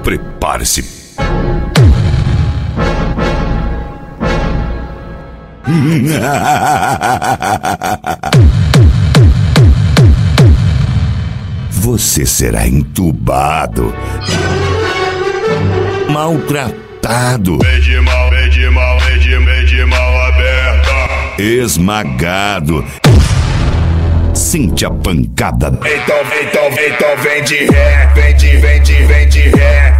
Prepare-se. Você será entubado, maltratado, medimal aberta, esmagado. Sente a pancada. Então vem de ré, vem de ré, vem de ré,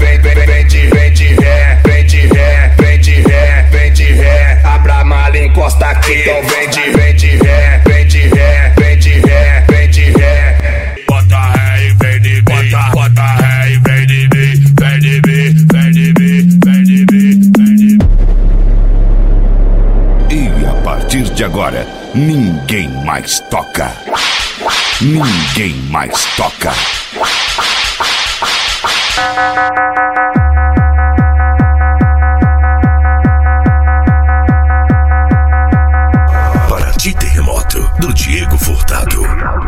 vem de ré. Abra a mala, encosta aqui. Então vem de ré, vem de ré, vem de ré, vem de ré. Bota ré e vem de mim, bota ré e vem de mim, vem de mim, vem de mim, vem de mim, vem de mim. E a partir de agora, ninguém mais toca. Ninguém mais toca. Paraty Terremoto, do Diego Furtado.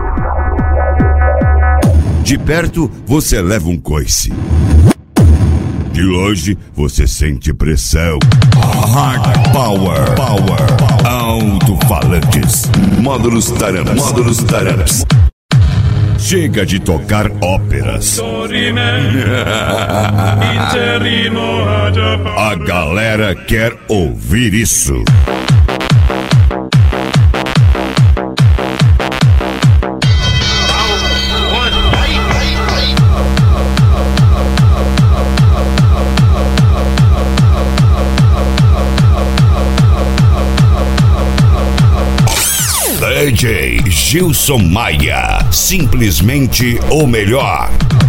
De perto, você leva um coice. De longe, você sente pressão. Hard Power. Alto-falantes. Módulos Taramps. Chega de tocar óperas. A galera quer ouvir isso. DJ Gilson Maia, simplesmente o melhor.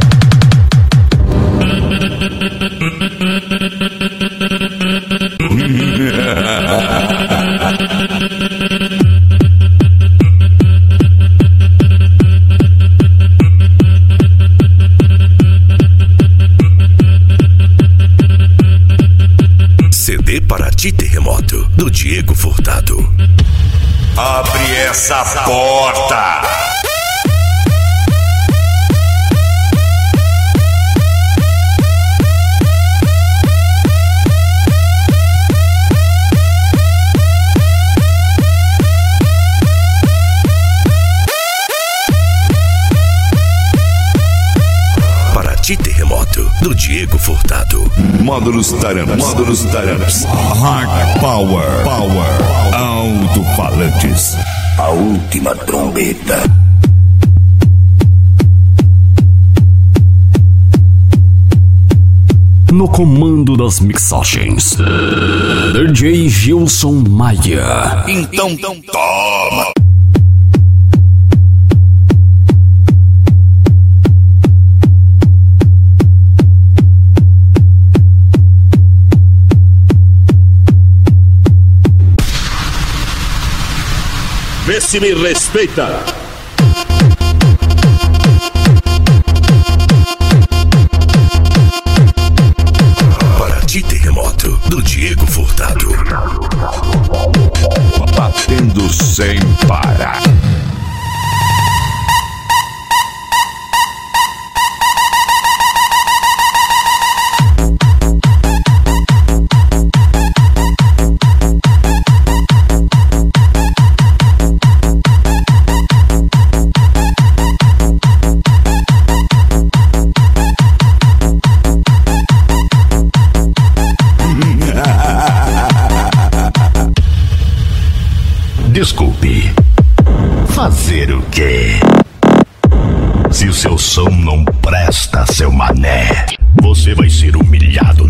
CD Paraty Terremoto, do Diego Furtado. Abre essa porta! Paraty Terremoto, do Diego Furtado. Módulos Taramps. Hard Power. Alto-falantes. A última trombeta. No comando das mixagens, DJ Gilson Maia. Então toma! Vê se me respeita. Paraty Terremoto, do Diego Furtado. Batendo sem parar. Desculpe. Fazer o quê? Se o seu som não presta, seu mané, você vai ser humilhado